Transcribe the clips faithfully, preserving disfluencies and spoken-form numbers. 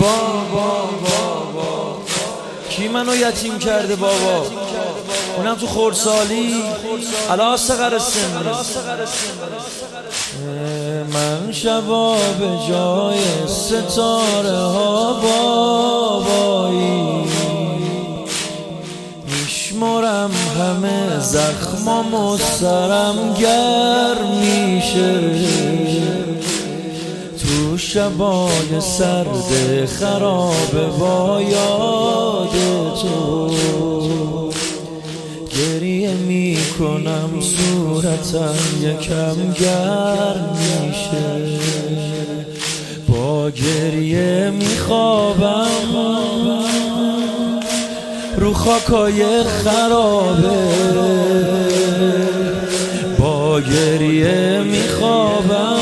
بابا کی منو یتیم کرده بابا، اونم تو خردسالی علا صغر السن. من شبا به جای ستاره ها بابایی میشمرم همه زخمام و سرم گرم میشه تو شبای سرد خراب با یاد تو. گریه میکنم صورتم یکم گرم میشه با گریه میخوابم رو خاکای خرابه با گریه میخوابم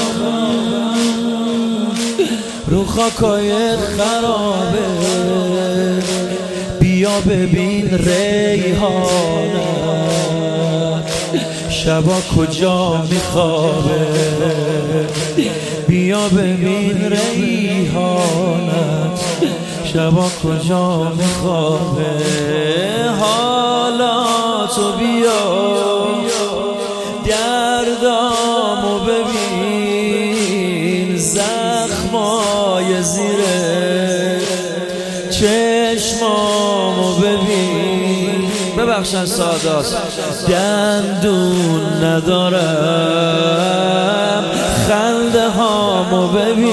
رو خاکای خرابه. بیا ببین ریحانت شبا کجا میخوابه، بیا ببین ریحانت شبا کجا میخوابه. حالا تو بیا دردامو ببین، زخمای زیره چشمامو ببین. ببخشن سادات دندون ندارم، خنده هامو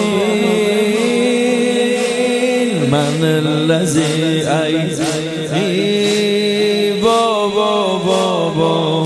ببین. من الذی ای بابا بابا